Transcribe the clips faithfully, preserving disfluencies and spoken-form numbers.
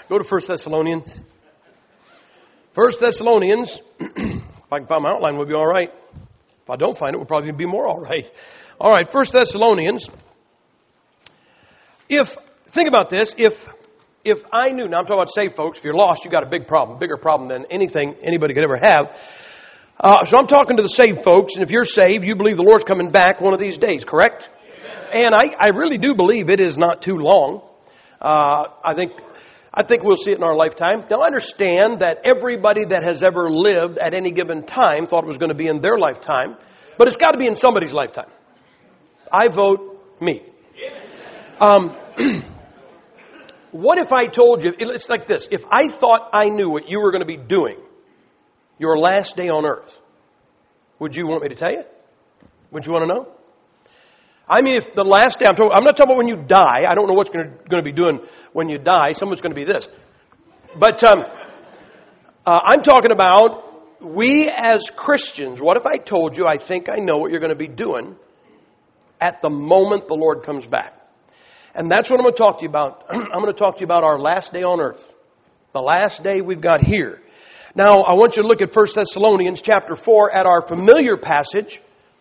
Go to First Thessalonians. First Thessalonians. If I can find my outline, we'll be all right. If I don't find it, we'll probably be more all right. All right, First Thessalonians. If, think about this, if if I knew, now I'm talking about saved folks, if you're lost, you got a big problem, bigger problem than anything anybody could ever have. Uh, so I'm talking to the saved folks, and if you're saved, you believe the Lord's coming back one of these days, correct? Amen. And I, I really do believe it is not too long. Uh, I think I think we'll see it in our lifetime. Now understand that everybody that has ever lived at any given time thought it was going to be in their lifetime, but it's got to be in somebody's lifetime. I vote me. Um, what if I told you, it's like this, if I thought I knew what you were going to be doing your last day on earth, would you want me to tell you? Would you want to know? I mean, if the last day, I'm, talking, I'm not talking about when you die. I don't know what's going to, going to be doing when you die. Someone's going to be this. But um, uh, I'm talking about we as Christians. What if I told you I think I know what you're going to be doing at the moment the Lord comes back? And that's what I'm going to talk to you about. I'm going to talk to you about our last day on earth. The last day we've got here. Now, I want you to look at First Thessalonians chapter four at our familiar passage.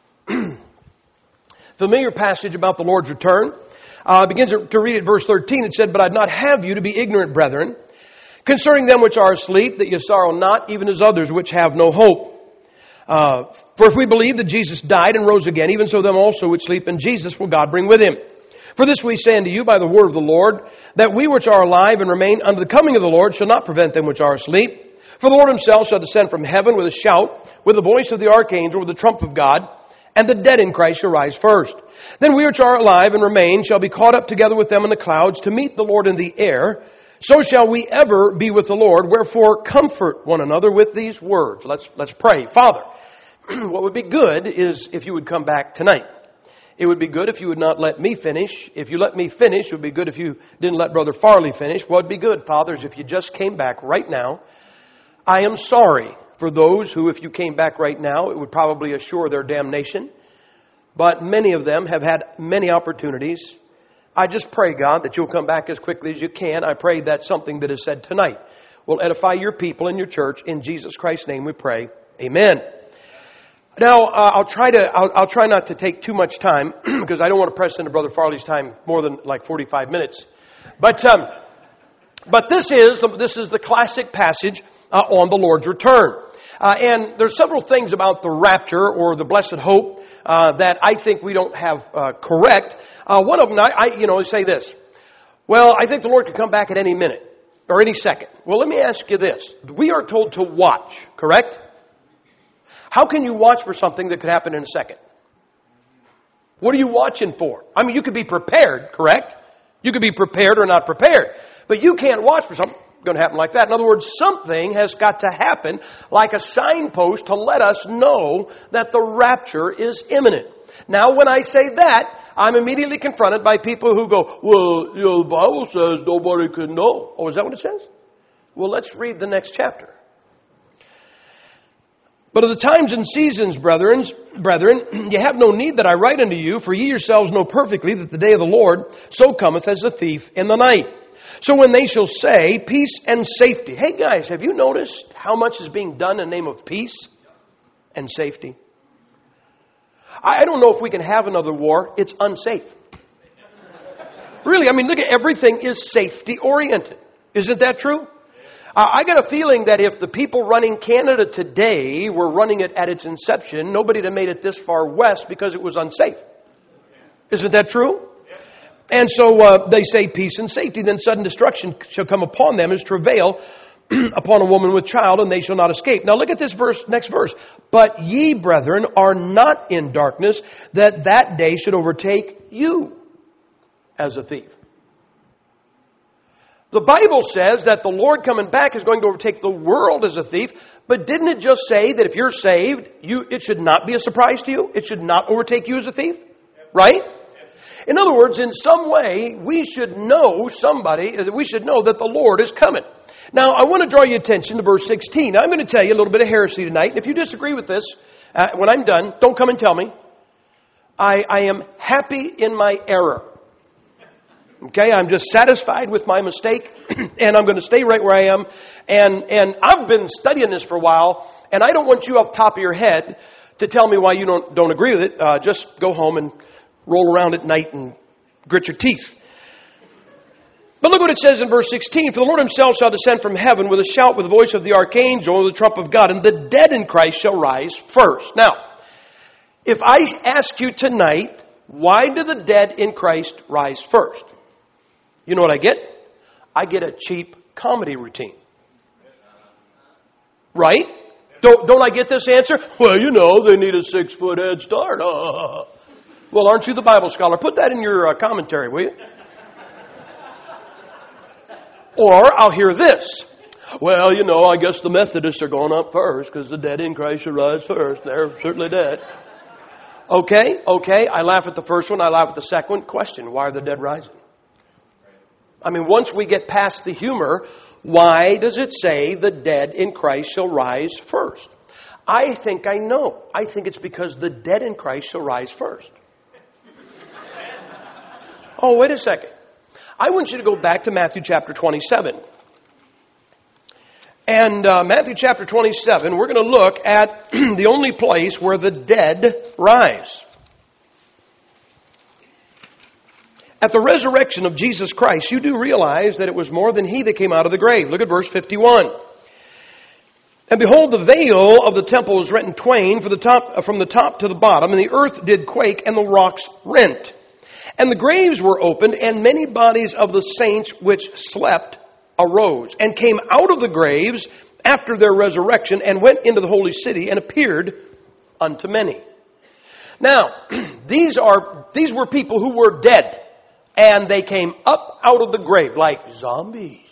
Familiar passage about the Lord's return. Uh, begins to read at verse thirteen. It said, "But I'd not have you to be ignorant, brethren, concerning them which are asleep, that ye sorrow not, even as others which have no hope. Uh, for if we believe that Jesus died and rose again, even so them also which sleep in Jesus will God bring with him. For this we say unto you by the word of the Lord, that we which are alive and remain unto the coming of the Lord shall not prevent them which are asleep. For the Lord himself shall descend from heaven with a shout, with the voice of the archangel, with the trump of God, and the dead in Christ shall rise first. Then we which are alive and remain shall be caught up together with them in the clouds to meet the Lord in the air. So shall we ever be with the Lord. Wherefore comfort one another with these words." Let's, let's pray. Father, what would be good is if you would come back tonight. It would be good if you would not let me finish. If you let me finish, it would be good if you didn't let Brother Farley finish. What would be good, Father, is if you just came back right now. I am sorry for those who, if you came back right now, it would probably assure their damnation. But many of them have had many opportunities. I just pray, God, that you'll come back as quickly as you can. I pray that something that is said tonight will edify your people and your church. In Jesus Christ's name we pray. Amen. Now, uh, I'll try to, I'll, I'll try not to take too much time because I don't want to press into Brother Farley's time more than like forty-five minutes. But, um, but this is, the, this is the classic passage uh, on the Lord's return. Uh, and there's several things about the rapture or the blessed hope uh, that I think we don't have uh, correct. Uh, one of them, I, I, you know, say this. Well, I think the Lord could come back at any minute or any second. Well, let me ask you this. We are told to watch, correct? How can you watch for something that could happen in a second? What are you watching for? I mean, you could be prepared, correct? You could be prepared or not prepared. But you can't watch for something going to happen like that. In other words, something has got to happen like a signpost to let us know that the rapture is imminent. Now, when I say that, I'm immediately confronted by people who go, well, you know, the Bible says nobody can know. Oh, is that what it says? Well, let's read the next chapter. "But of the times and seasons, brethren, brethren, ye have no need that I write unto you, for ye yourselves know perfectly that the day of the Lord so cometh as a thief in the night. So when they shall say, peace and safety." Hey guys, have you noticed how much is being done in the name of peace and safety? I don't know if we can have another war. It's unsafe. Really, I mean, look at everything is safety oriented. Isn't that true? I got a feeling that if the people running Canada today were running it at its inception, nobody would have made it this far west because it was unsafe. Isn't that true? And so uh, they say peace and safety. Then sudden destruction shall come upon them as travail upon a woman with child, and they shall not escape. Now look at this verse, next verse. "But ye, brethren, are not in darkness, that that day should overtake you as a thief." The Bible says that the Lord coming back is going to overtake the world as a thief. But didn't it just say that if you're saved, you it should not be a surprise to you? It should not overtake you as a thief? Right? In other words, in some way, we should know somebody, we should know that the Lord is coming. Now, I want to draw your attention to verse sixteen. I'm going to tell you a little bit of heresy tonight. And if you disagree with this, uh, when I'm done, don't come and tell me. I, I am happy in my error. Okay, I'm just satisfied with my mistake, and I'm going to stay right where I am. And and I've been studying this for a while, and I don't want you off the top of your head to tell me why you don't don't agree with it. Uh, just go home and roll around at night and grit your teeth. But look what it says in verse sixteen. For the Lord himself shall descend from heaven with a shout, with the voice of the archangel, and the trump of God, and the dead in Christ shall rise first. Now, if I ask you tonight, why do the dead in Christ rise first? You know what I get? I get a cheap comedy routine. Right? Don't, don't I get this answer? Well, you know, they need a six-foot head start. Uh. Well, aren't you the Bible scholar? Put that in your uh, commentary, will you? Or I'll hear this. Well, you know, I guess the Methodists are going up first because the dead in Christ should rise first. They're certainly dead. Okay, okay. I laugh at the first one. I laugh at the second one. Question, why are the dead rising? I mean, once we get past the humor, why does it say the dead in Christ shall rise first? I think I know. I think it's because the dead in Christ shall rise first. Oh, wait a second. I want you to go back to Matthew chapter twenty-seven. And uh, Matthew chapter twenty-seven, we're going to look at the only place where the dead rise. At the resurrection of Jesus Christ, you do realize that it was more than he that came out of the grave. Look at verse fifty-one. And behold, the veil of the temple was rent in twain from the top, from the top to the bottom, and the earth did quake, and the rocks rent. And the graves were opened, and many bodies of the saints which slept arose, and came out of the graves after their resurrection, and went into the holy city, and appeared unto many. Now, these are these were people who were dead. And they came up out of the grave like zombies.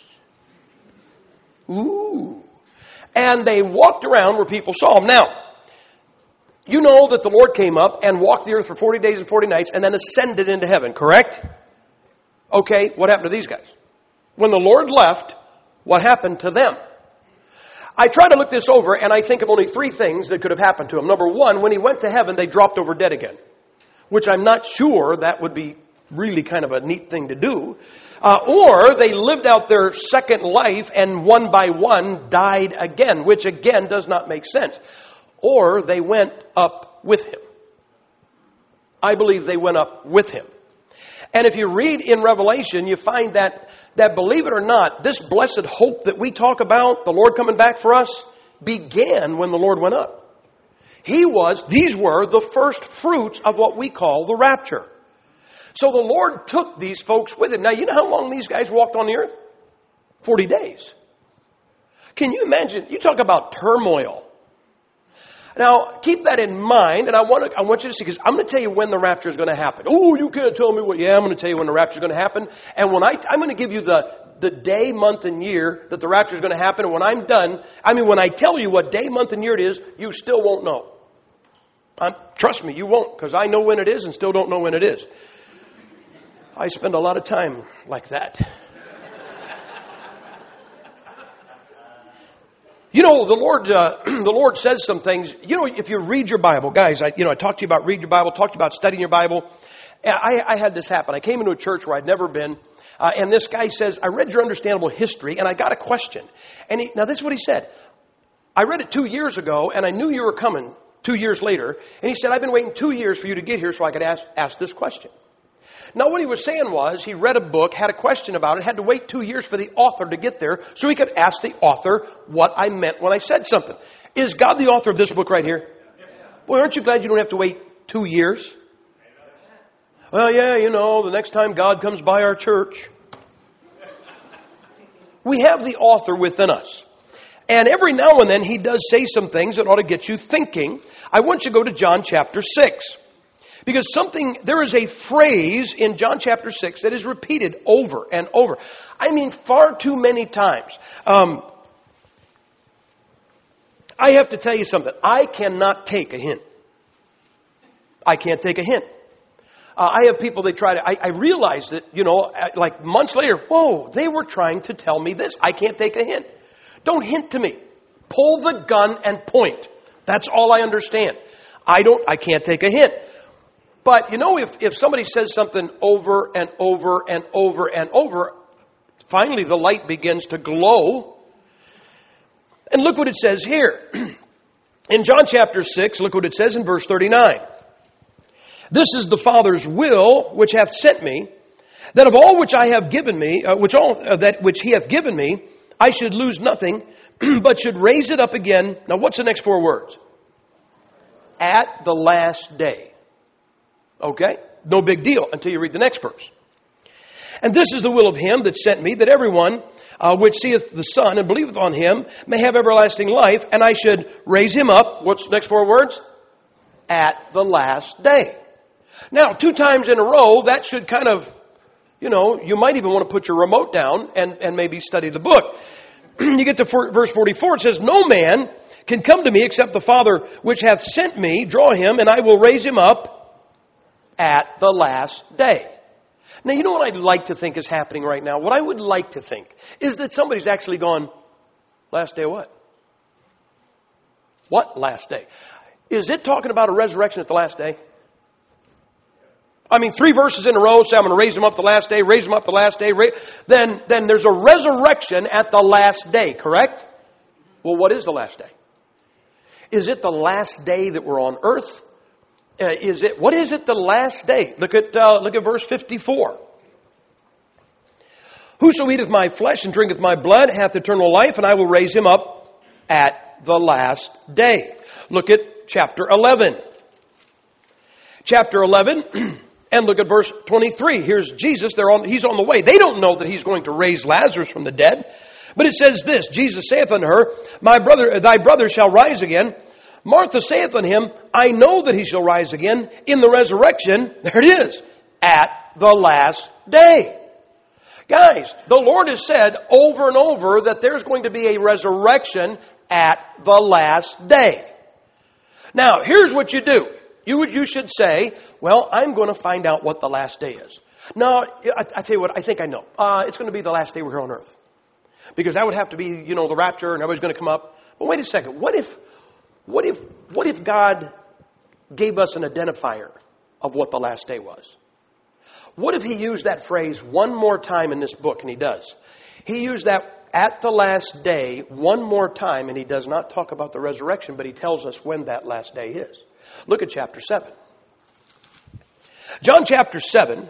Ooh. And they walked around where people saw them. Now, you know that the Lord came up and walked the earth for forty days and forty nights and then ascended into heaven, correct? Okay, what happened to these guys? When the Lord left, what happened to them? I try to look this over and I think of only three things that could have happened to him. Number one, when he went to heaven, they dropped over dead again. Which I'm not sure that would be really kind of a neat thing to do. Uh, or they lived out their second life and one by one died again, which again does not make sense. Or they went up with him. I believe they went up with him. And if you read in Revelation, you find that, that believe it or not, this blessed hope that we talk about, the Lord coming back for us, began when the Lord went up. He was, these were the first fruits of what we call the rapture. So the Lord took these folks with him. Now, you know how long these guys walked on the earth? Forty days. Can you imagine? You talk about turmoil. Now, keep that in mind, and I want to, I want you to see, because I'm going to tell you when the rapture is going to happen. Oh, you can't tell me what, yeah, I'm going to tell you when the rapture is going to happen. And when I, I'm going to give you the, the day, month, and year that the rapture is going to happen. And when I'm done, I mean, when I tell you what day, month, and year it is, you still won't know. I'm, trust me, you won't, because I know when it is and still don't know when it is. I spend a lot of time like that. You know, the Lord, uh, the Lord says some things. You know, if you read your Bible, guys, I, you know, I talked to you about read your Bible, talked to you about studying your Bible. I, I had this happen. I came into a church where I'd never been, uh, and this guy says, "I read your understandable history, and I got a question." And he, now this is what he said. I read it two years ago, and I knew you were coming two years later. And he said, "I've been waiting two years for you to get here so I could ask ask this question." Now, what he was saying was he read a book, had a question about it, had to wait two years for the author to get there so he could ask the author what I meant when I said something. Is God the author of this book right here? Boy, aren't you glad you don't have to wait two years? Well, yeah, you know, the next time God comes by our church. We have the author within us. And every now and then he does say some things that ought to get you thinking. I want you to go to John chapter six. Because something, there is a phrase in John chapter six that is repeated over and over. I mean, far too many times. Um, I have to tell you something. I cannot take a hint. I can't take a hint. Uh, I have people, they try to, I, I realize that, you know, like months later, whoa, they were trying to tell me this. I can't take a hint. Don't hint to me. Pull the gun and point. That's all I understand. I don't, I can't take a hint. But, you know, if, if somebody says something over and over and over and over, finally the light begins to glow. And look what it says here. In John chapter six, look what it says in verse thirty-nine. This is the Father's will which hath sent me, that of all which I have given me, uh, which all uh, that which he hath given me, I should lose nothing, but should raise it up again. Now what's the next four words? At the last day. Okay? No big deal until you read the next verse. And this is the will of him that sent me, that everyone uh, which seeth the Son and believeth on him may have everlasting life, and I should raise him up. What's the next four words? At the last day. Now, two times in a row, that should kind of, you know, you might even want to put your remote down and, and maybe study the book. You get to verse forty-four, it says, no man can come to me except the Father which hath sent me, draw him, and I will raise him up at the last day. Now, you know what I'd like to think is happening right now? What I would like to think is that somebody's actually gone, last day of what? What last day? Is it talking about a resurrection at the last day? I mean, three verses in a row say I'm going to raise him up the last day, raise him up the last day. Ra- then, then there's a resurrection at the last day, correct? Well, what is the last day? Is it the last day that we're on earth? Uh, is it, what is it the last day? Look at, uh, look at verse fifty-four. Whoso eateth my flesh and drinketh my blood hath eternal life, and I will raise him up at the last day. Look at chapter eleven. Chapter eleven, and look at verse twenty-three. Here's Jesus. They're on, he's on the way. They don't know that he's going to raise Lazarus from the dead. But it says this, Jesus saith unto her, My brother, thy brother shall rise again. Martha saith unto him, I know that he shall rise again in the resurrection. There it is. At the last day. Guys, the Lord has said over and over that there's going to be a resurrection at the last day. Now, here's what you do. You, you should say, well, I'm going to find out what the last day is. No, I, I tell you what, I think I know. Uh, it's going to be the last day we're here on earth. Because that would have to be, you know, the rapture and everybody's going to come up. But wait a second. What if, what if, what if God gave us an identifier of what the last day was? What if he used that phrase one more time in this book? And he does. He used that at the last day one more time, and he does not talk about the resurrection, but he tells us when that last day is. Look at chapter seven. John chapter seven.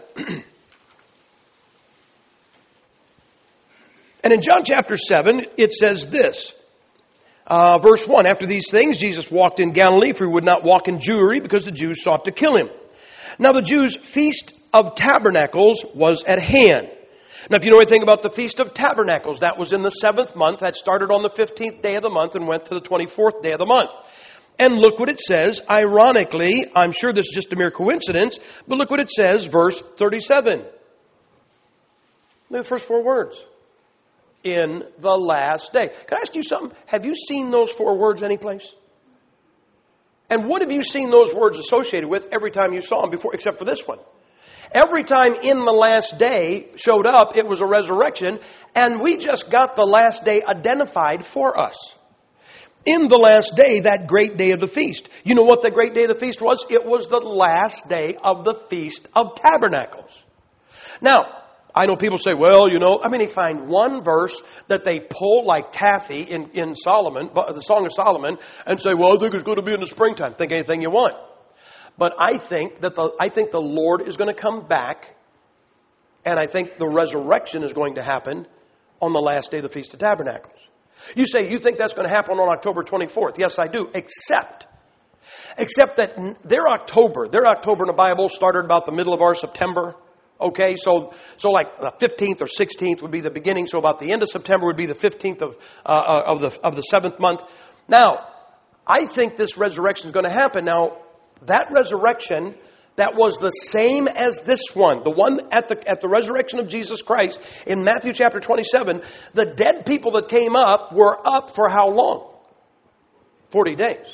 And in John chapter seven, it says this. Uh, verse one, after these things, Jesus walked in Galilee, for he would not walk in Jewry, because the Jews sought to kill him. Now the Jews' feast of tabernacles was at hand. Now if you know anything about the Feast of Tabernacles, that was in the seventh month. That started on the fifteenth day of the month and went to the twenty-fourth day of the month. And look what it says. Ironically, I'm sure this is just a mere coincidence, but look what it says, verse thirty-seven. Look at the first four words. In the last day. Can I ask you something? Have you seen those four words anyplace? And what have you seen those words associated with every time you saw them before, except for this one? Every time in the last day showed up, it was a resurrection, and we just got the last day identified for us. In the last day, that great day of the feast. You know what the great day of the feast was? It was the last day of the Feast of Tabernacles. Now, I know people say, well, you know, I mean, they find one verse that they pull like taffy in, in Solomon, the Song of Solomon, and say, well, I think it's going to be in the springtime. Think anything you want. But I think that the, I think the Lord is going to come back, and I think the resurrection is going to happen on the last day of the Feast of Tabernacles. You say, you think that's going to happen on October twenty-fourth? Yes, I do. Except, except that their October, their October in the Bible started about the middle of our September. Okay, so so like the fifteenth or sixteenth would be the beginning. So about the end of September would be the fifteenth of uh, of the of the seventh month. Now, I think this resurrection is going to happen. Now, that resurrection that was the same as this one, the one at the at the resurrection of Jesus Christ in Matthew chapter twenty-seven. The dead people that came up were up for how long? Forty days.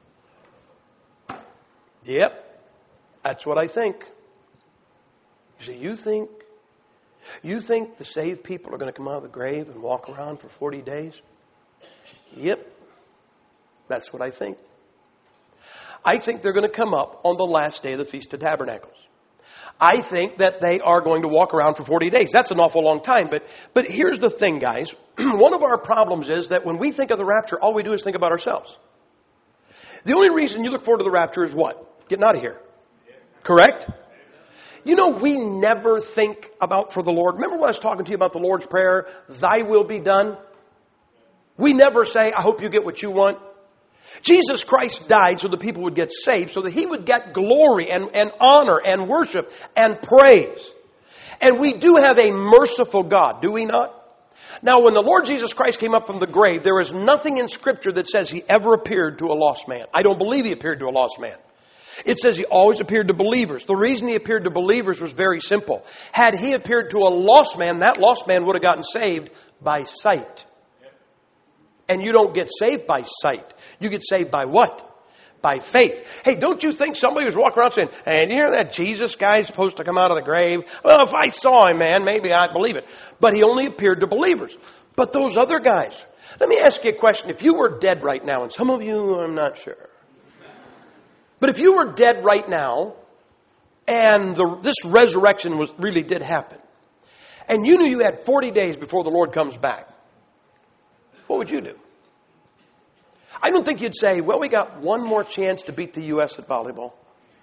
Yep, that's what I think. You say, you think, you think the saved people are going to come out of the grave and walk around for forty days? Yep. That's what I think. I think they're going to come up on the last day of the Feast of Tabernacles. I think that they are going to walk around for forty days. That's an awful long time. But, but here's the thing, guys. One of our problems is that when we think of the rapture, all we do is think about ourselves. The only reason you look forward to the rapture is what? Getting out of here. Correct? You know, we never think about for the Lord. Remember when I was talking to you about the Lord's Prayer, thy will be done? We never say, I hope you get what you want. Jesus Christ died so the people would get saved, so that He would get glory and, and honor and worship and praise. And we do have a merciful God, do we not? Now, when the Lord Jesus Christ came up from the grave, there is nothing in Scripture that says He ever appeared to a lost man. I don't believe He appeared to a lost man. It says He always appeared to believers. The reason He appeared to believers was very simple. Had He appeared to a lost man, that lost man would have gotten saved by sight. And you don't get saved by sight. You get saved by what? By faith. Hey, don't you think somebody was walking around saying, hey, do you hear that Jesus guy's supposed to come out of the grave? Well, if I saw him, man, maybe I'd believe it. But he only appeared to believers. But those other guys, let me ask you a question. If you were dead right now, and some of you, I'm not sure. But if you were dead right now, and the, this resurrection was really did happen, and you knew you had forty days before the Lord comes back, what would you do? I don't think you'd say, well, we got one more chance to beat the U S at volleyball.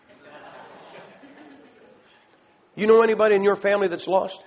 You know anybody in your family that's lost?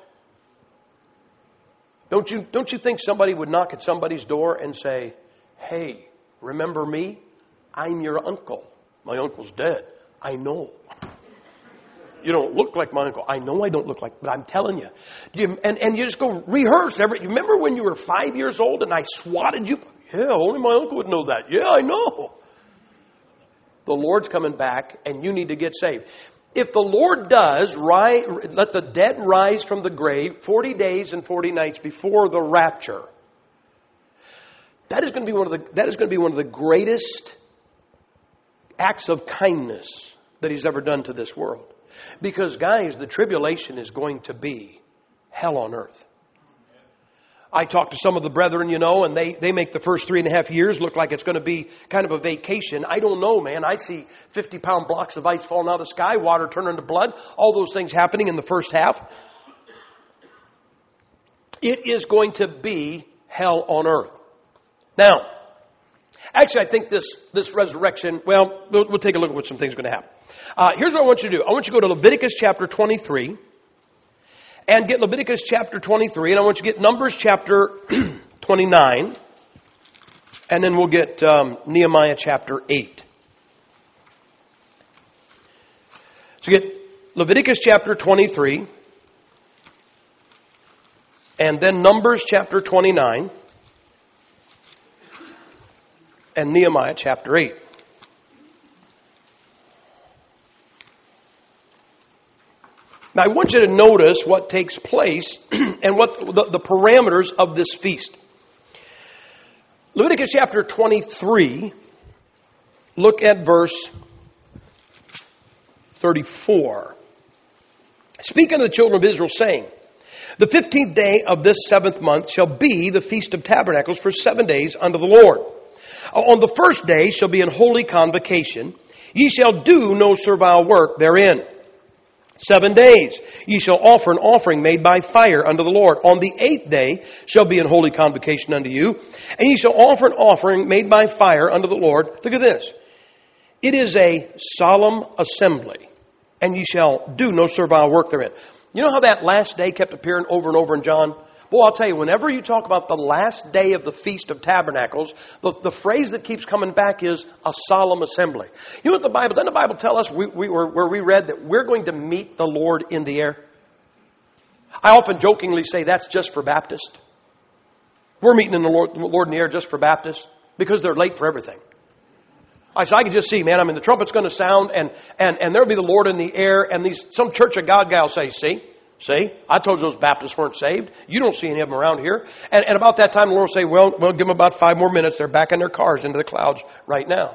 Don't you, don't you think somebody would knock at somebody's door and say, hey, remember me? I'm your uncle. My uncle's dead. I know. You don't look like my uncle. I know I don't look like, but I'm telling you. you and, and you just go rehearse. Every, you remember when you were five years old and I swatted you? Yeah, only my uncle would know that. Yeah, I know. The Lord's coming back and you need to get saved. If the Lord does rise, let the dead rise from the grave forty days and forty nights before the rapture, that is going to be one of the, that is going to be one of the greatest acts of kindness that He's ever done to this world. Because, guys, the tribulation is going to be hell on earth. I talked to some of the brethren, you know, and they, they make the first three and a half years look like it's going to be kind of a vacation. I don't know, man. I see fifty-pound blocks of ice falling out of the sky, water turning to blood, all those things happening in the first half. It is going to be hell on earth. Now, actually, I think this, this resurrection, well, well, we'll take a look at what some things are going to happen. Uh, here's what I want you to do. I want you to go to Leviticus chapter twenty-three and get Leviticus chapter twenty-three, and I want you to get Numbers chapter twenty-nine, and then we'll get um, Nehemiah chapter eight. So get Leviticus chapter twenty-three, and then Numbers chapter twenty-nine, and Nehemiah chapter eight. Now, I want you to notice what takes place and what the, the parameters of this feast. Leviticus chapter twenty-three, look at verse thirty-four. Speak unto the children of Israel, saying, the fifteenth day of this seventh month shall be the Feast of Tabernacles for seven days unto the Lord. On the first day shall be an holy convocation. Ye shall do no servile work therein. Seven days ye shall offer an offering made by fire unto the Lord. On the eighth day shall be an holy convocation unto you, and ye shall offer an offering made by fire unto the Lord. Look at this. It is a solemn assembly, and ye shall do no servile work therein. You know how that last day kept appearing over and over in John? Well, I'll tell you, whenever you talk about the last day of the Feast of Tabernacles, the, the phrase that keeps coming back is a solemn assembly. You know what the Bible, doesn't the Bible tell us we, we were, where we read that we're going to meet the Lord in the air? I often jokingly say that's just for Baptists. We're meeting in the Lord, the Lord in the air just for Baptists because they're late for everything. I said, I can just see, man, I mean, the trumpet's going to sound and, and, and there'll be the Lord in the air, and these, some Church of God guy will say, see? See, I told you those Baptists weren't saved. You don't see any of them around here. And, and about that time, the Lord will say, well, we'll give them about five more minutes. They're back in their cars into the clouds right now.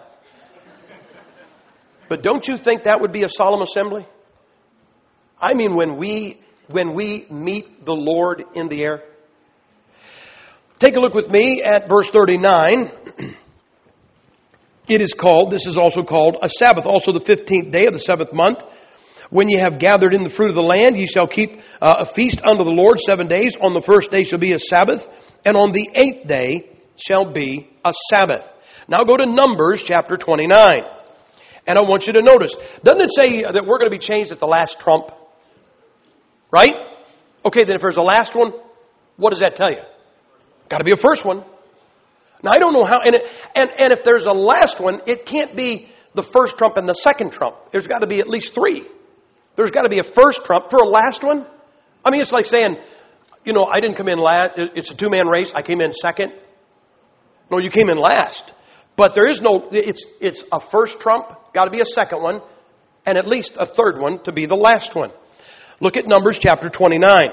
But don't you think that would be a solemn assembly? I mean, when we, when we meet the Lord in the air. Take a look with me at verse thirty-nine. It is called, this is also called a Sabbath. Also the fifteenth day of the seventh month. When ye have gathered in the fruit of the land, ye shall keep uh, a feast unto the Lord seven days. On the first day shall be a Sabbath, and on the eighth day shall be a Sabbath. Now go to Numbers chapter twenty-nine. And I want you to notice, doesn't it say that we're going to be changed at the last trump? Right? Okay, then if there's a last one, what does that tell you? Got to be a first one. Now I don't know how, and, it, and and if there's a last one, it can't be the first trump and the second trump. There's got to be at least three. There's got to be a first trump for a last one. I mean, it's like saying, you know, I didn't come in last. It's a two-man race. I came in second. No, you came in last. But there is no, it's it's a first trump, got to be a second one, and at least a third one to be the last one. Look at Numbers chapter twenty-nine.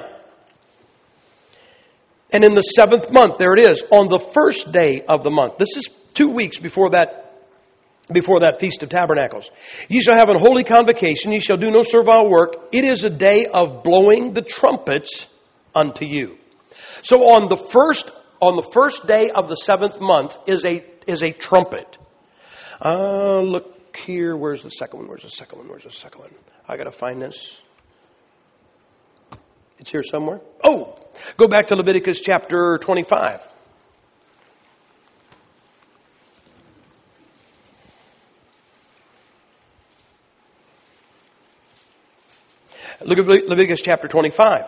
And in the seventh month, there it is, on the first day of the month. This is two weeks before that Before that Feast of Tabernacles. Ye shall have an holy convocation, ye shall do no servile work. It is a day of blowing the trumpets unto you. So on the first on the first day of the seventh month is a is a trumpet. Uh, look here, where's the second one? Where's the second one? Where's the second one? I gotta find this. It's here somewhere. Oh, go back to Leviticus chapter twenty-five. Look at Leviticus chapter twenty-five.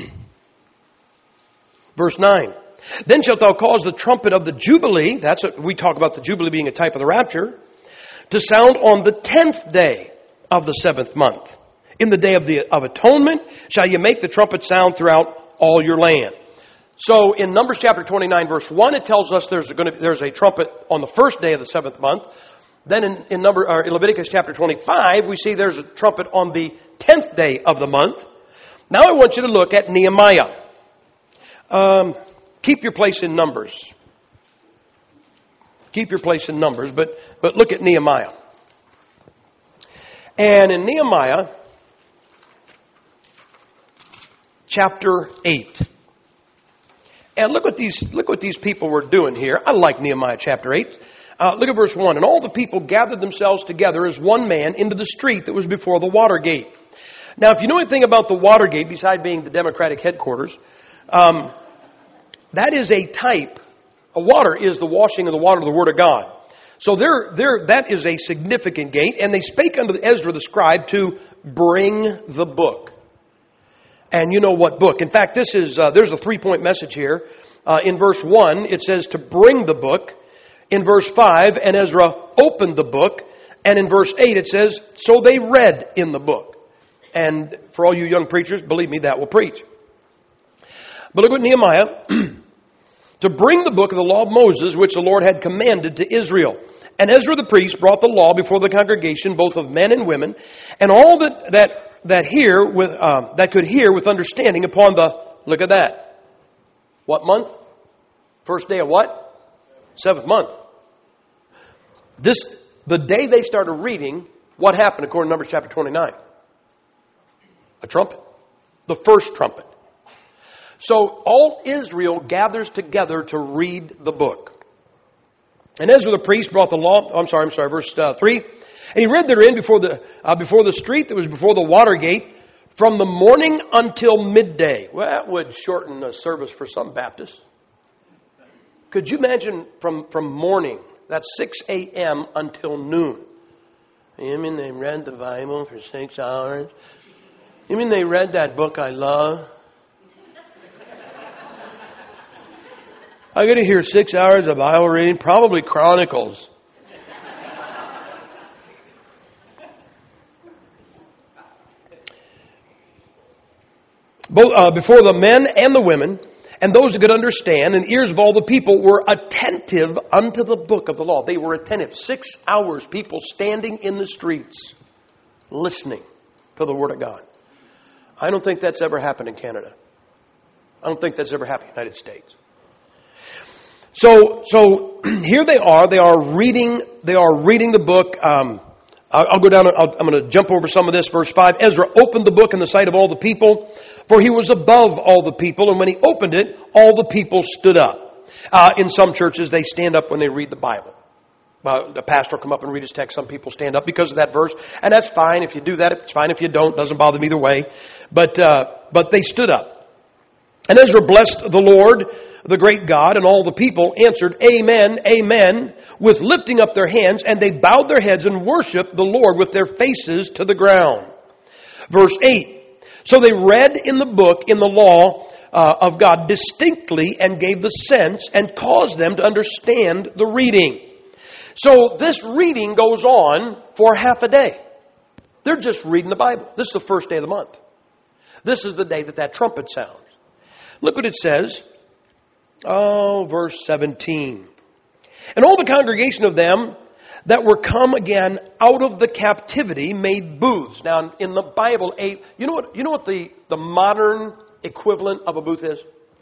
Verse nine. Then shalt thou cause the trumpet of the Jubilee, that's what we talk about the Jubilee being a type of the rapture, to sound on the tenth day of the seventh month. In the day of the of atonement shall you make the trumpet sound throughout all your land. So in Numbers chapter twenty-nine verse one, it tells us there's going to there's a trumpet on the first day of the seventh month. Then in, in number or in Leviticus chapter twenty-five, we see there's a trumpet on the tenth day of the month. Now I want you to look at Nehemiah. Um, keep your place in Numbers. Keep your place in Numbers, but but look at Nehemiah. And in Nehemiah chapter eight. And look what these look what these people were doing here. I like Nehemiah chapter eight. Uh, look at verse one. And all the people gathered themselves together as one man into the street that was before the water gate. Now, if you know anything about the water gate, besides being the Democratic headquarters, um, that is a type. A water is the washing of the water of the Word of God. So there, there, that is a significant gate. And they spake unto Ezra the scribe to bring the book. And you know what book. In fact, this is uh, there's a three-point message here. Uh, in verse one, it says to bring the book. In verse five, and Ezra opened the book. And in verse eight, it says, so they read in the book. And for all you young preachers, believe me, that will preach. But look at Nehemiah. To bring the book of the law of Moses, which the Lord had commanded to Israel. And Ezra the priest brought the law before the congregation, both of men and women, and all that that that hear with uh, that could hear with understanding upon the, look at that. What month? First day of what? Seventh month. This, the day they started reading, what happened according to Numbers chapter twenty-nine? A trumpet. The first trumpet. So all Israel gathers together to read the book. And Ezra the priest brought the law, I'm sorry, I'm sorry, verse uh, three. And he read therein before the, uh, before the street that was before the water gate from the morning until midday. Well, that would shorten the service for some Baptists. Could you imagine from, from morning, that's six a.m. until noon? You mean they read the Bible for six hours? You mean they read that book I love? I got to hear six hours of Bible reading, probably Chronicles. Both uh, before the men and the women, and those who could understand, and ears of all the people were attentive unto the book of the law. They were attentive. Six hours, people standing in the streets, listening to the Word of God. I don't think that's ever happened in Canada. I don't think that's ever happened in the United States. So, so here they are. They are reading. They are reading the book. Um, I'll, I'll go down. I'll, I'm going to jump over some of this. Verse five. Ezra opened the book in the sight of all the people, for he was above all the people. And when he opened it, all the people stood up. Uh, in some churches, they stand up when they read the Bible. Uh, the pastor will come up and read his text. Some people stand up because of that verse. And that's fine. If you do that, it's fine. If you don't, it doesn't bother me either way. But, uh, but they stood up. And Ezra blessed the Lord, the great God, and all the people answered, Amen, Amen, with lifting up their hands. And they bowed their heads and worshiped the Lord with their faces to the ground. Verse eight. So they read in the book, in the law uh, of God distinctly and gave the sense and caused them to understand the reading. So this reading goes on for half a day. They're just reading the Bible. This is the first day of the month. This is the day that that trumpet sounds. Look what it says. Oh, verse seventeen. And all the congregation of them that were come again out of the captivity made booths. Now in the Bible, a you know what you know what the, the modern equivalent of a booth is?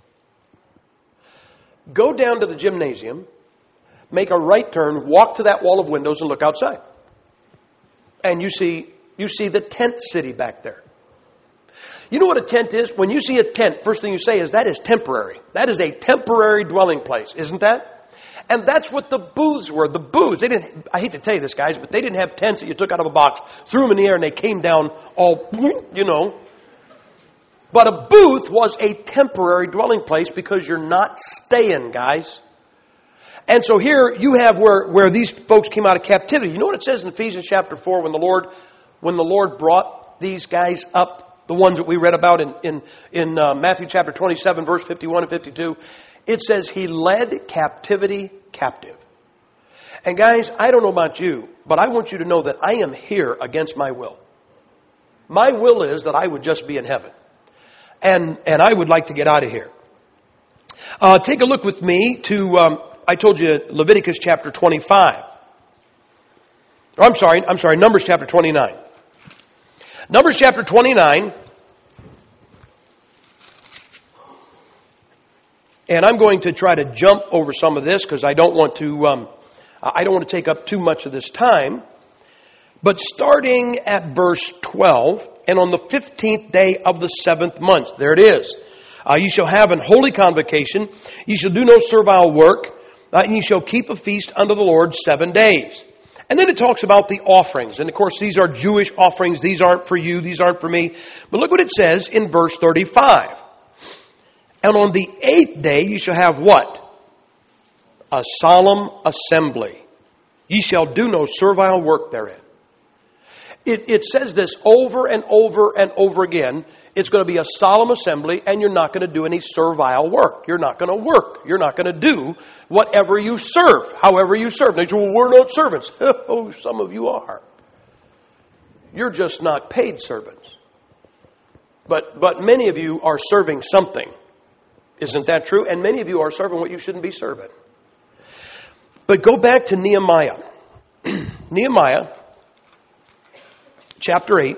Go down to the gymnasium, make a right turn, walk to that wall of windows and look outside. And you see you see the tent city back there. You know what a tent is? When you see a tent, first thing you say is that is temporary. That is a temporary dwelling place, isn't that? And that's what the booths were. The booths, they didn't, I hate to tell you this, guys, but they didn't have tents that you took out of a box, threw them in the air, and they came down all, you know. But a booth was a temporary dwelling place because you're not staying, guys. And so here you have where, where these folks came out of captivity. You know what it says in Ephesians chapter four when the Lord, when the Lord brought these guys up, the ones that we read about in, in, in uh, Matthew chapter twenty-seven, verse fifty-one and fifty-two. It says he led captivity captive. And guys, I don't know about you, but I want you to know that I am here against my will. My will is that I would just be in heaven. And, and I would like to get out of here. Uh, take a look with me to, um, I told you, Leviticus chapter twenty-five. Oh, I'm sorry, I'm sorry, Numbers chapter twenty-nine. Numbers chapter twenty-nine. And I'm going to try to jump over some of this because I don't want to, um, I don't want to take up too much of this time. But starting at verse twelve, and on the fifteenth day of the seventh month, there it is. Uh, you shall have an holy convocation. You shall do no servile work. Uh, and you shall keep a feast unto the Lord seven days. And then it talks about the offerings. And of course, these are Jewish offerings. These aren't for you. These aren't for me. But look what it says in verse thirty-five. And on the eighth day you shall have what? A solemn assembly. Ye shall do no servile work therein. It, it says this over and over and over again. It's going to be a solemn assembly, and you're not going to do any servile work. You're not going to work. You're not going to do whatever you serve, however you serve. They say, well, we're not servants. Oh, some of you are. You're just not paid servants. But, but many of you are serving something. Isn't that true? And many of you are serving what you shouldn't be serving. But go back to Nehemiah. Nehemiah chapter eight.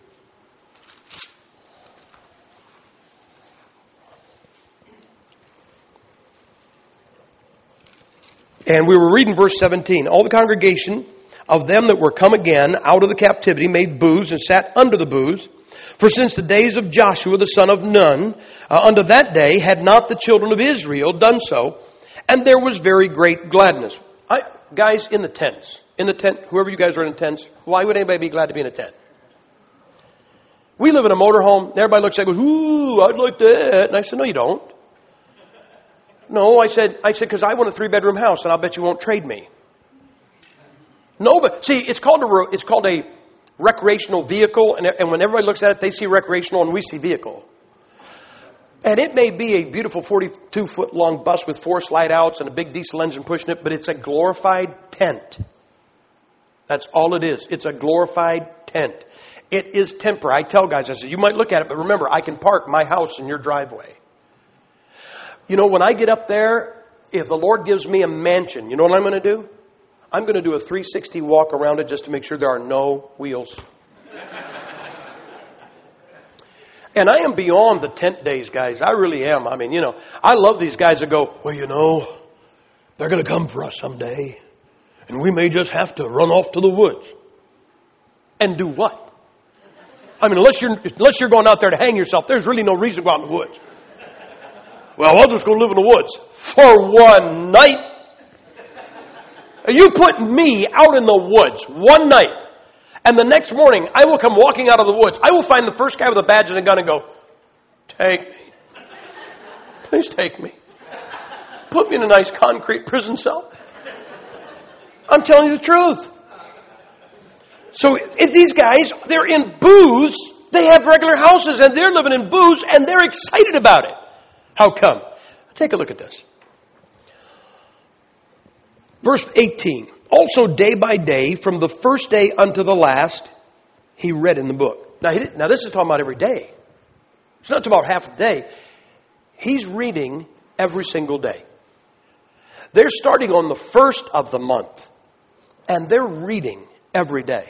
And we were reading verse seventeen. All the congregation of them that were come again out of the captivity made booths and sat under the booths. For since the days of Joshua the son of Nun, uh, unto that day had not the children of Israel done so, and there was very great gladness. I, guys, in the tents, in the tent, whoever you guys are in tents, why would anybody be glad to be in a tent? We live in a motorhome. Everybody looks at it and goes, ooh, I'd like that. And I said, no, you don't. No, I said, I said, because I want a three-bedroom house, and I'll bet you won't trade me. No, but see, it's called a, it's called a recreational vehicle, and, and when everybody looks at it, they see recreational, and we see vehicle. And it may be a beautiful forty-two foot long bus with four slide outs and a big diesel engine pushing it, but it's a glorified tent. That's all it is. It's a glorified tent. It is temporary. I tell guys, I say, you might look at it, but remember, I can park my house in your driveway. You know, when I get up there, if the Lord gives me a mansion, you know what I'm going to do? I'm going to do a three sixty walk around it just to make sure there are no wheels. And I am beyond the tent days, guys. I really am. I mean, you know, I love these guys that go, well, you know, they're going to come for us someday. And we may just have to run off to the woods. And do what? I mean, unless you're, unless you're going out there to hang yourself, there's really no reason to go out in the woods. Well, I'll just go live in the woods for one night. You put me out in the woods one night, and the next morning I will come walking out of the woods. I will find the first guy with a badge and a gun and go, take me. Please take me. Put me in a nice concrete prison cell. I'm telling you the truth. So if these guys, they're in booths. They have regular houses and they're living in booths and they're excited about it. How come? Take a look at this. Verse eighteen. Also day by day, from the first day unto the last, he read in the book. Now, he did, now this is talking about every day. It's not talking about half a day. He's reading every single day. They're starting on the first of the month. And they're reading every day.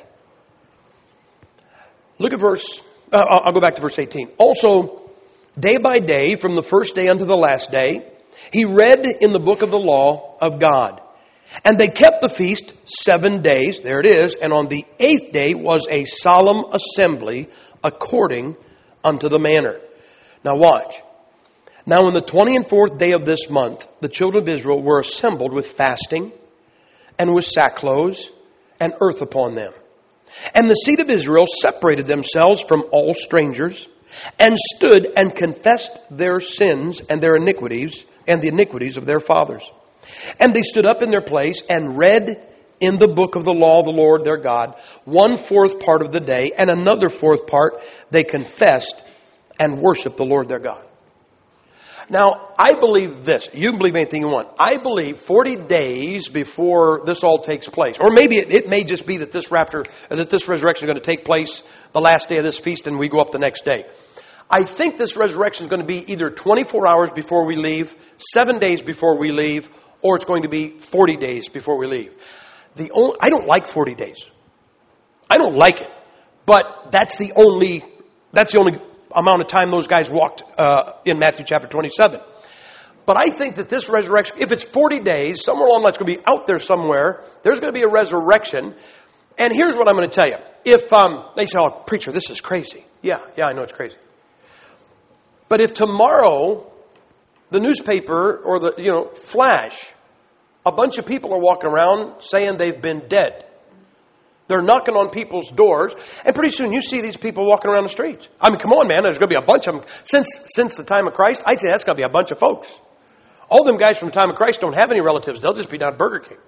Look at verse, uh, I'll go back to verse eighteen. Also, day by day, from the first day unto the last day, he read in the book of the law of God. And they kept the feast seven days. There it is. And on the eighth day was a solemn assembly according unto the manner. Now watch. Now on the twentieth and fourth day of this month, the children of Israel were assembled with fasting and with sackcloth and earth upon them. And the seed of Israel separated themselves from all strangers and stood and confessed their sins and their iniquities and the iniquities of their fathers. And they stood up in their place and read in the book of the law of the Lord their God, one fourth part of the day, and another fourth part they confessed and worshiped the Lord their God. Now, I believe this. You can believe anything you want. I believe forty days before this all takes place, or maybe it, it may just be that this rapture, that this resurrection is going to take place the last day of this feast and we go up the next day. I think this resurrection is going to be either twenty-four hours before we leave, seven days before we leave, or it's going to be forty days before we leave. The only, I don't like forty days. I don't like it. But that's the only, that's the only amount of time those guys walked uh, in Matthew chapter twenty-seven. But I think that this resurrection, if it's forty days, somewhere along the line, it's going to be out there somewhere. There's going to be a resurrection. And here's what I'm going to tell you. If um, they say, oh, preacher, this is crazy. Yeah, yeah, I know it's crazy. But if tomorrow the newspaper or the, you know, flash, a bunch of people are walking around saying they've been dead. They're knocking on people's doors. And pretty soon you see these people walking around the streets. I mean, come on, man. There's going to be a bunch of them. Since, since the time of Christ, I'd say that's going to be a bunch of folks. All them guys from the time of Christ don't have any relatives. They'll just be down at Burger King.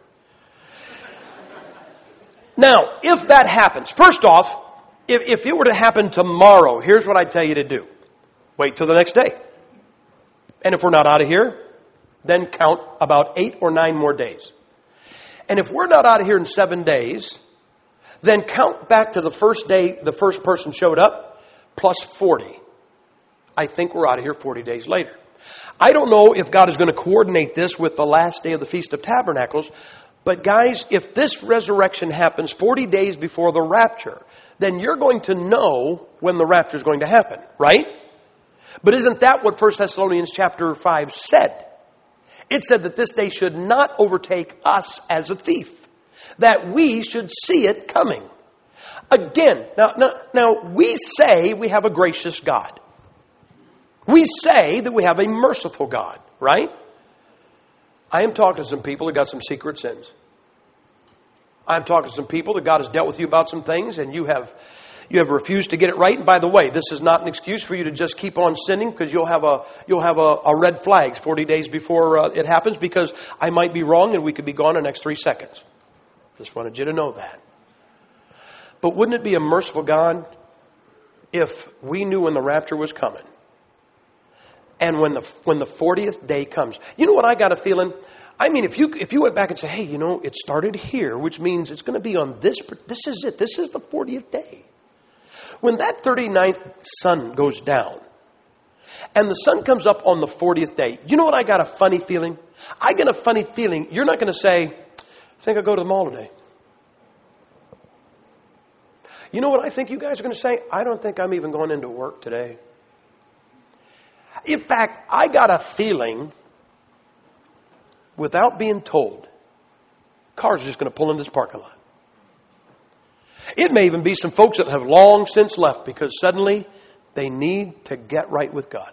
Now, if that happens, first off, if, if it were to happen tomorrow, here's what I'd tell you to do. Wait till the next day. And if we're not out of here, then count about eight or nine more days. And if we're not out of here in seven days, then count back to the first day the first person showed up, plus forty. I think we're out of here forty days later. I don't know if God is going to coordinate this with the last day of the Feast of Tabernacles, but guys, if this resurrection happens forty days before the rapture, then you're going to know when the rapture is going to happen, right? But isn't that what First Thessalonians chapter five said? It said that this day should not overtake us as a thief, that we should see it coming. Again, now, now, now we say we have a gracious God. We say that we have a merciful God, right? I am talking to some people that got some secret sins. I'm talking to some people that God has dealt with you about some things and you have you have refused to get it right. And by the way, this is not an excuse for you to just keep on sinning, because you'll have a you'll have a, a red flags forty days before uh, it happens, because I might be wrong and we could be gone in the next three seconds. Just wanted you to know that. But wouldn't it be a merciful God if we knew when the rapture was coming? And when the when the fortieth day comes. You know what I got a feeling? I mean, if you if you went back and say, hey, you know, it started here, which means it's going to be on this. This is it. This is the fortieth day. When that thirty-ninth sun goes down and the sun comes up on the fortieth day, you know what I got a funny feeling? I get a funny feeling you're not going to say, I think I'll go to the mall today. You know what I think you guys are going to say? I don't think I'm even going into work today. In fact, I got a feeling, without being told, cars are just going to pull into this parking lot. It may even be some folks that have long since left because suddenly they need to get right with God.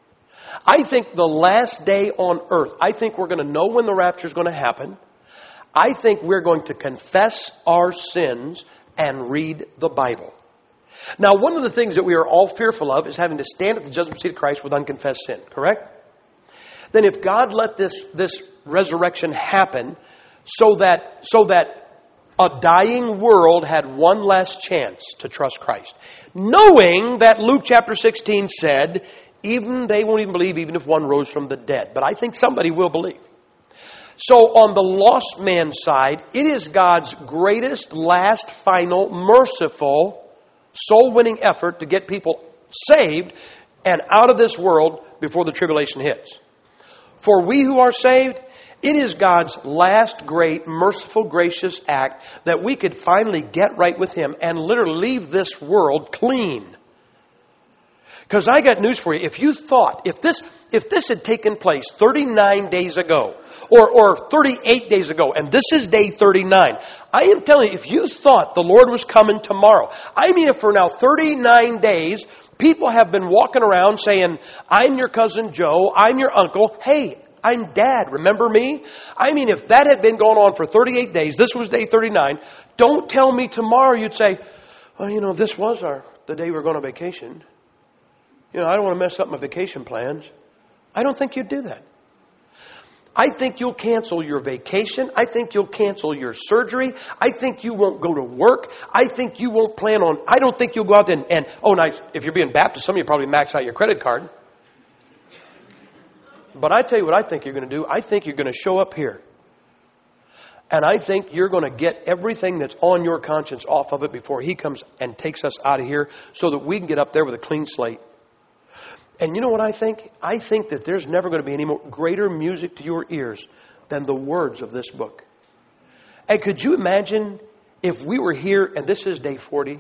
I think the last day on earth, I think we're going to know when the rapture is going to happen. I think we're going to confess our sins and read the Bible. Now, one of the things that we are all fearful of is having to stand at the judgment seat of Christ with unconfessed sin, correct? Then if God let this, this resurrection happen so that, so that a dying world had one last chance to trust Christ, knowing that Luke chapter sixteen said, even they won't even believe even if one rose from the dead. But I think somebody will believe. So on the lost man's side, it is God's greatest, last, final, merciful, soul-winning effort to get people saved and out of this world before the tribulation hits. For we who are saved, it is God's last great, merciful, gracious act that we could finally get right with Him and literally leave this world clean. Because I got news for you. If you thought, if this if this had taken place thirty-nine days ago, or, or thirty-eight days ago, and this is day thirty-nine, I am telling you, if you thought the Lord was coming tomorrow, I mean, if for now thirty-nine days, people have been walking around saying, I'm your cousin Joe, I'm your uncle, hey, I'm Dad, remember me? I mean, if that had been going on for thirty-eight days, this was day thirty-nine, don't tell me tomorrow you'd say, well, you know, this was our the day we were going on vacation. You know, I don't want to mess up my vacation plans. I don't think you'd do that. I think you'll cancel your vacation. I think you'll cancel your surgery. I think you won't go to work. I think you won't plan on, I don't think you'll go out there and, and oh, nice. If you're being Baptist, some of you probably max out your credit card. But I tell you what I think you're going to do. I think you're going to show up here. And I think you're going to get everything that's on your conscience off of it before He comes and takes us out of here so that we can get up there with a clean slate. And you know what I think? I think that there's never going to be any more greater music to your ears than the words of this book. And could you imagine if we were here and this is day forty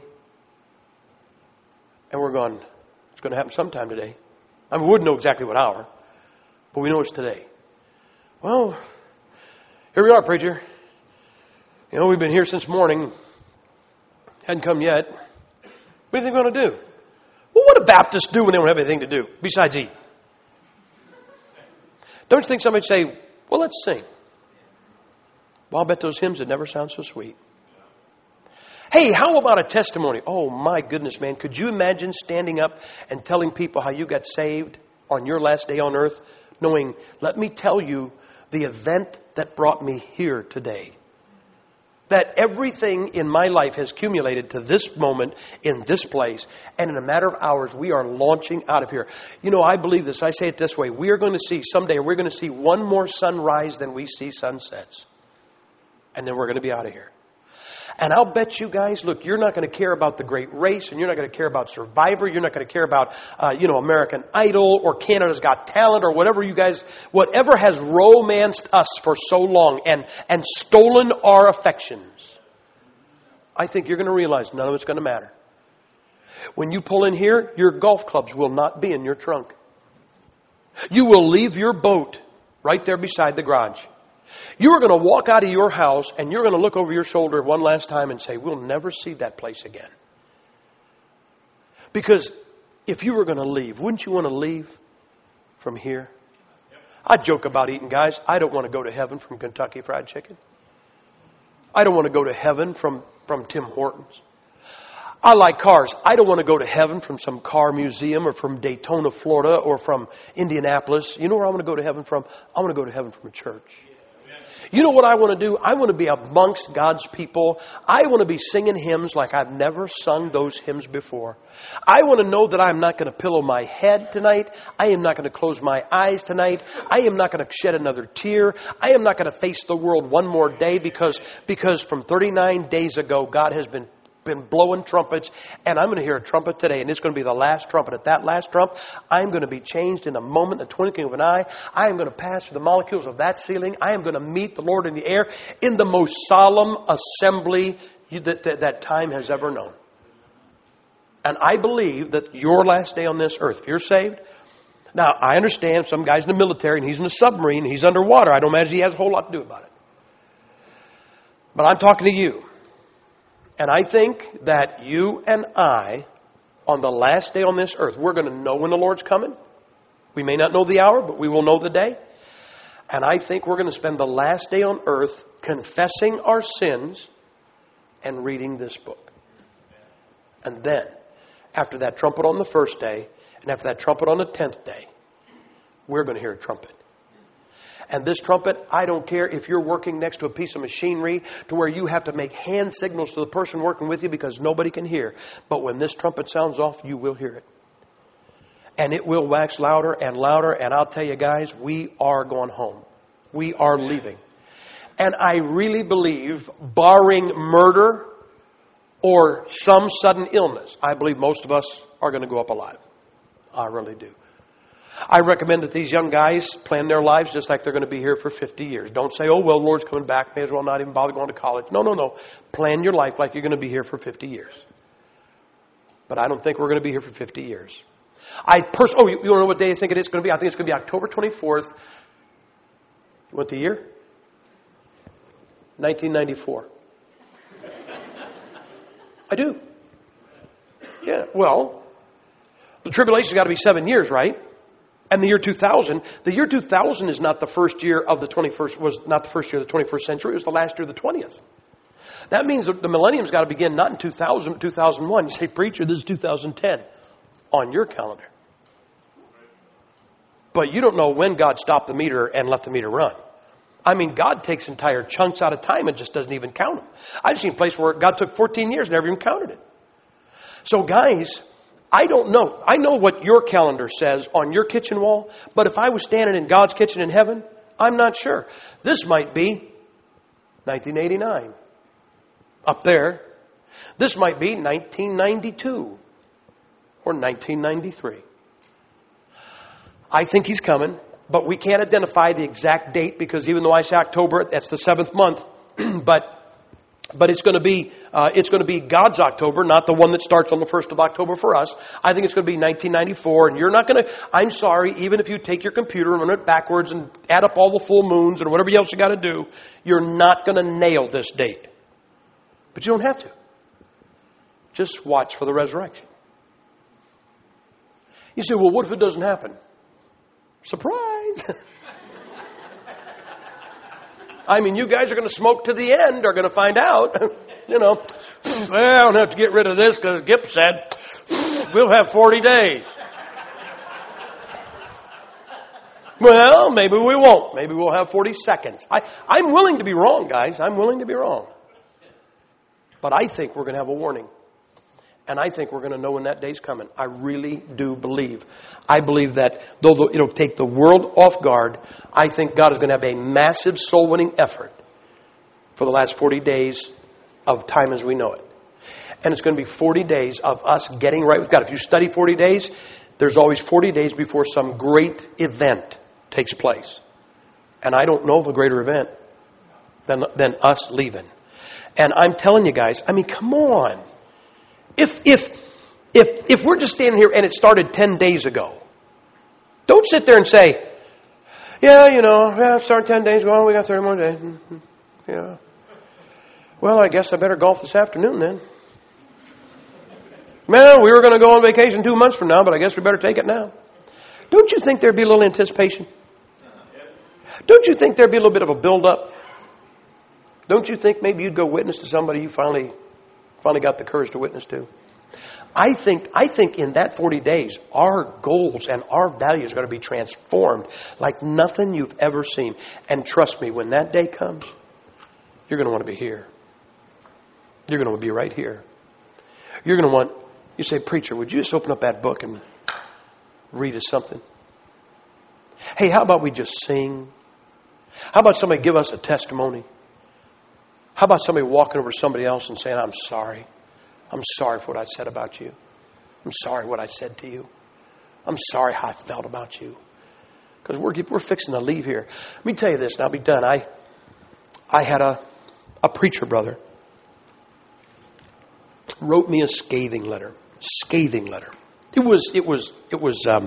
and we're going, it's going to happen sometime today. I mean, we wouldn't know exactly what hour, but we know it's today. Well, here we are, preacher. You know, we've been here since morning. Hadn't come yet. What do you think we're going to do? Well, what do Baptists do when they don't have anything to do besides eat? Don't you think somebody would say, well, let's sing. Well, I'll bet those hymns that never sound so sweet. Hey, how about a testimony? Oh, my goodness, man. Could you imagine standing up and telling people how you got saved on your last day on earth, knowing, let me tell you the event that brought me here today. That everything in my life has accumulated to this moment in this place. And in a matter of hours, we are launching out of here. You know, I believe this. I say it this way. We are going to see someday, we're going to see one more sunrise than we see sunsets. And then we're going to be out of here. And I'll bet you guys, look, you're not going to care about the Great Race, and you're not going to care about Survivor. You're not going to care about, uh, you know, American Idol or Canada's Got Talent or whatever you guys, whatever has romanced us for so long and, and stolen our affections. I think you're going to realize none of it's going to matter. When you pull in here, your golf clubs will not be in your trunk. You will leave your boat right there beside the garage. You are going to walk out of your house and you're going to look over your shoulder one last time and say, we'll never see that place again. Because if you were going to leave, wouldn't you want to leave from here? I joke about eating, guys. I don't want to go to heaven from Kentucky Fried Chicken. I don't want to go to heaven from, from Tim Hortons. I like cars. I don't want to go to heaven from some car museum or from Daytona, Florida, or from Indianapolis. You know where I want to go to heaven from? I want to go to heaven from a church. You know what I want to do? I want to be amongst God's people. I want to be singing hymns like I've never sung those hymns before. I want to know that I'm not going to pillow my head tonight. I am not going to close my eyes tonight. I am not going to shed another tear. I am not going to face the world one more day because, because from thirty-nine days ago, God has been been blowing trumpets, and I'm going to hear a trumpet today, and it's going to be the last trumpet. At that last trump, I'm going to be changed in a moment, the twinkling of an eye. I am going to pass through the molecules of that ceiling. I am going to meet the Lord in the air in the most solemn assembly that, that, that time has ever known. And I believe that your last day on this earth, if you're saved, now I understand some guy's in the military, and he's in a submarine, and he's underwater. I don't imagine he has a whole lot to do about it. But I'm talking to you. And I think that you and I, on the last day on this earth, we're going to know when the Lord's coming. We may not know the hour, but we will know the day. And I think we're going to spend the last day on earth confessing our sins and reading this book. And then, after that trumpet on the first day, and after that trumpet on the tenth day, we're going to hear a trumpet. And this trumpet, I don't care if you're working next to a piece of machinery to where you have to make hand signals to the person working with you because nobody can hear. But when this trumpet sounds off, you will hear it. And it will wax louder and louder. And I'll tell you guys, we are going home. We are leaving. And I really believe, barring murder or some sudden illness, I believe most of us are going to go up alive. I really do. I recommend that these young guys plan their lives just like they're going to be here for fifty years. Don't say, oh, well, the Lord's coming back. May as well not even bother going to college. No, no, no. Plan your life like you're going to be here for fifty years. But I don't think we're going to be here for fifty years. I pers- Oh, you, you don't know what day I think it is going to be? I think it's going to be October twenty-fourth. What the year? nineteen ninety-four. I do. Yeah, well, the tribulation's got to be seven years, right? And the year two thousand, the year two thousand is not the first year of the twenty-first, was not the first year of the twenty-first century. It was the last year of the twentieth. That means that the millennium's got to begin not in two thousand, but two thousand one. You say, preacher, this is two thousand ten on your calendar. But you don't know when God stopped the meter and let the meter run. I mean, God takes entire chunks out of time and just doesn't even count them. I've seen a place where God took fourteen years and never even counted it. So guys, I don't know. I know what your calendar says on your kitchen wall, but if I was standing in God's kitchen in heaven, I'm not sure. This might be nineteen eighty-nine. Up there. This might be nineteen ninety-two or nineteen ninety-three. I think He's coming, but we can't identify the exact date because even though I say October, that's the seventh month, but But it's going to be uh, it's going to be God's October, not the one that starts on the first of October for us. I think it's going to be nineteen ninety-four, and you're not going to. I'm sorry, even if you take your computer and run it backwards and add up all the full moons and whatever else you got to do, you're not going to nail this date. But you don't have to. Just watch for the resurrection. You say, well, what if it doesn't happen? Surprise! I mean, you guys are going to smoke to the end, are going to find out. You know, well, I don't have to get rid of this because Gip said we'll have forty days. Well, maybe we won't. Maybe we'll have forty seconds. I, I'm willing to be wrong, guys. I'm willing to be wrong. But I think we're going to have a warning. And I think we're going to know when that day's coming. I really do believe. I believe that though it'll take the world off guard, I think God is going to have a massive soul-winning effort for the last forty days of time as we know it. And it's going to be forty days of us getting right with God. If you study forty days, there's always forty days before some great event takes place. And I don't know of a greater event than, than us leaving. And I'm telling you guys, I mean, come on. If if if if we're just standing here and it started ten days ago, don't sit there and say, yeah, you know, yeah, it started ten days ago, we got thirty more days. Mm-hmm. Yeah. Well, I guess I better golf this afternoon then. Man, we were going to go on vacation two months from now, but I guess we better take it now. Don't you think there'd be a little anticipation? Don't you think there'd be a little bit of a build-up? Don't you think maybe you'd go witness to somebody you finally... Finally got the courage to witness to. I think I think in that forty days, our goals and our values are going to be transformed like nothing you've ever seen. And trust me, when that day comes, you're going to want to be here. You're going to want to be right here. You're going to want, you say, preacher, would you just open up that book and read us something? Hey, how about we just sing? How about somebody give us a testimony? How about somebody walking over to somebody else and saying, I'm sorry. I'm sorry for what I said about you. I'm sorry what I said to you. I'm sorry how I felt about you. Because we're, we're fixing to leave here. Let me tell you this and I'll be done. I I had a, a preacher brother wrote me a scathing letter. Scathing letter. It was, it was, it was, um,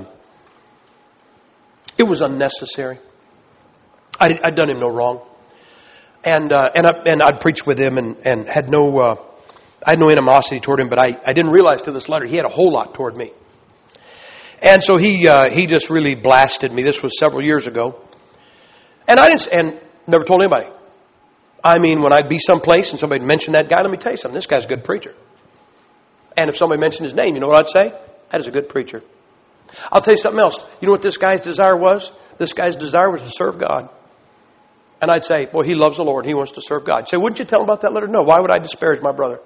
it was unnecessary. I, I'd done him no wrong. And uh, and I, and I'd preached with him and, and had no uh, I had no animosity toward him, but I, I didn't realize to this letter he had a whole lot toward me. And so he uh, he just really blasted me. This was several years ago, And I didn't, and never told anybody. I mean, when I'd be someplace and somebody mentioned that guy, let me tell you something, this guy's a good preacher. And if somebody mentioned his name, you know what I'd say? That is a good preacher. I'll tell you something else. You know what this guy's desire was? This guy's desire was to serve God. And I'd say, well, he loves the Lord. He wants to serve God. You'd say, wouldn't you tell him about that letter? No. Why would I disparage my brother?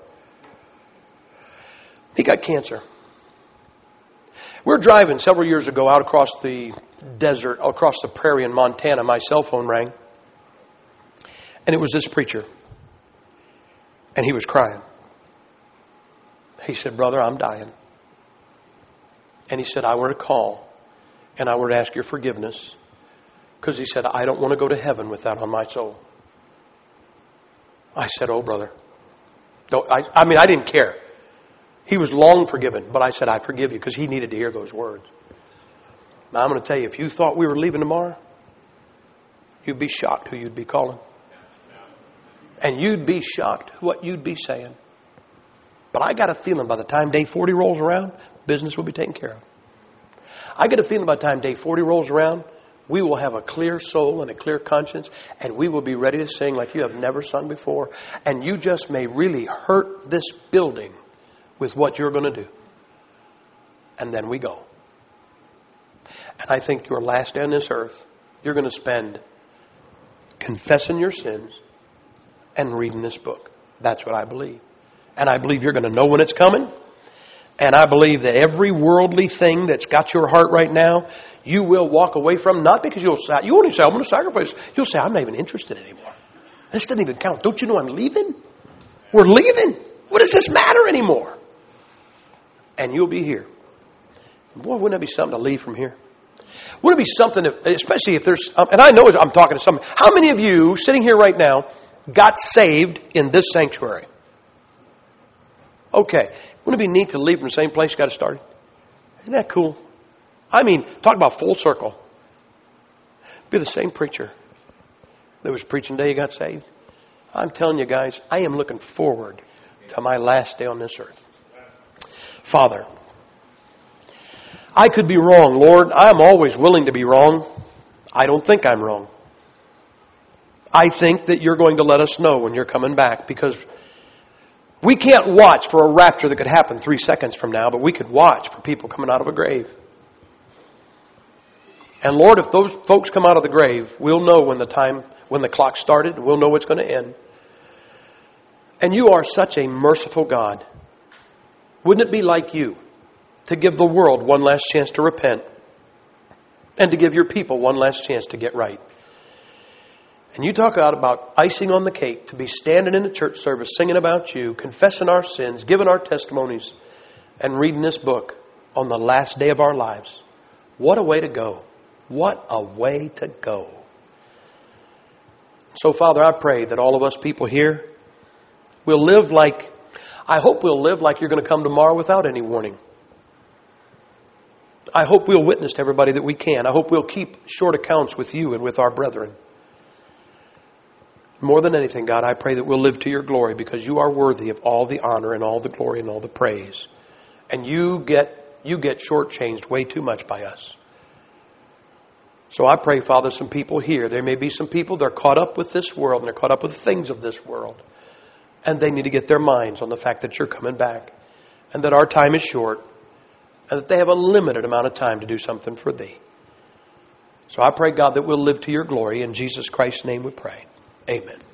He got cancer. We were driving several years ago out across the desert, across the prairie in Montana. My cell phone rang. And it was this preacher. And he was crying. He said, brother, I'm dying. And he said, I want to call and I want to ask your forgiveness. Because he said, I don't want to go to heaven with that on my soul. I said, oh, brother. Don't, I, I mean, I didn't care. He was long forgiven. But I said, I forgive you, because he needed to hear those words. Now, I'm going to tell you, if you thought we were leaving tomorrow, you'd be shocked who you'd be calling. And you'd be shocked what you'd be saying. But I got a feeling by the time day forty rolls around, business will be taken care of. I get a feeling by the time day forty rolls around, we will have a clear soul and a clear conscience, and we will be ready to sing like you have never sung before. And you just may really hurt this building with what you're going to do. And then we go. And I think your last day on this earth, you're going to spend confessing your sins and reading this book. That's what I believe. And I believe you're going to know when it's coming. And I believe that every worldly thing that's got your heart right now, you will walk away from, not because you'll say, you won't even say, I'm going to sacrifice. You'll say, I'm not even interested anymore. This doesn't even count. Don't you know I'm leaving? We're leaving. What does this matter anymore? And you'll be here. Boy, wouldn't that be something to leave from here? Wouldn't it be something, if, especially if there's, um, and I know I'm talking to somebody. How many of you sitting here right now got saved in this sanctuary? Okay. Wouldn't it be neat to leave from the same place you got started? Isn't that cool? I mean, talk about full circle. Be the same preacher that was preaching the day you got saved. I'm telling you guys, I am looking forward to my last day on this earth. Father, I could be wrong, Lord. I'm always willing to be wrong. I don't think I'm wrong. I think that you're going to let us know when you're coming back, because we can't watch for a rapture that could happen three seconds from now, but we could watch for people coming out of a grave. And Lord, if those folks come out of the grave, we'll know when the time, when the clock started, and we'll know it's going to end. And you are such a merciful God. Wouldn't it be like you to give the world one last chance to repent and to give your people one last chance to get right? And you talk out about icing on the cake, to be standing in the church service, singing about you, confessing our sins, giving our testimonies, and reading this book on the last day of our lives. What a way to go. What a way to go. So, Father, I pray that all of us people here will live like, I hope we'll live like you're going to come tomorrow without any warning. I hope we'll witness to everybody that we can. I hope we'll keep short accounts with you and with our brethren. More than anything, God, I pray that we'll live to your glory, because you are worthy of all the honor and all the glory and all the praise. And you get you get shortchanged way too much by us. So I pray, Father, some people here, there may be some people, they're caught up with this world and they're caught up with the things of this world. And they need to get their minds on the fact that you're coming back, and that our time is short, and that they have a limited amount of time to do something for thee. So I pray, God, that we'll live to your glory. In Jesus Christ's name we pray. Amen.